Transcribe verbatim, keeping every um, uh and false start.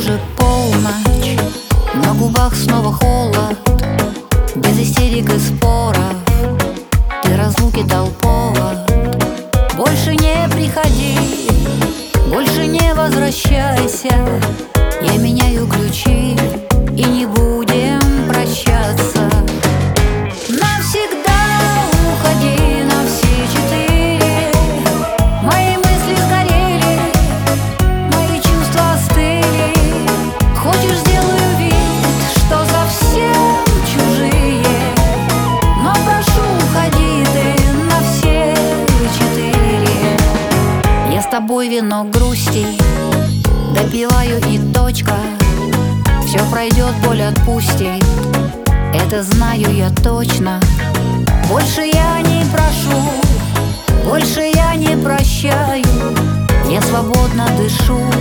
уже полночь, на губах снова холод, без истерик и споров. Ты разлуки дал повод. Больше не приходи, больше не возвращайся. Я меняю ключи и не будем прощаться. Навсегда уходи на все четыре. Мои мысли сгорели, мои чувства остыли. Хочешь, сделаю вид, что совсем чужие, но прошу, уходи ты на все четыре. Я с тобой вино грусти допиваю и точка. Все пройдет, боль отпустит, это знаю я точно. Больше я не прошу, больше я не прощаю. Я свободно дышу,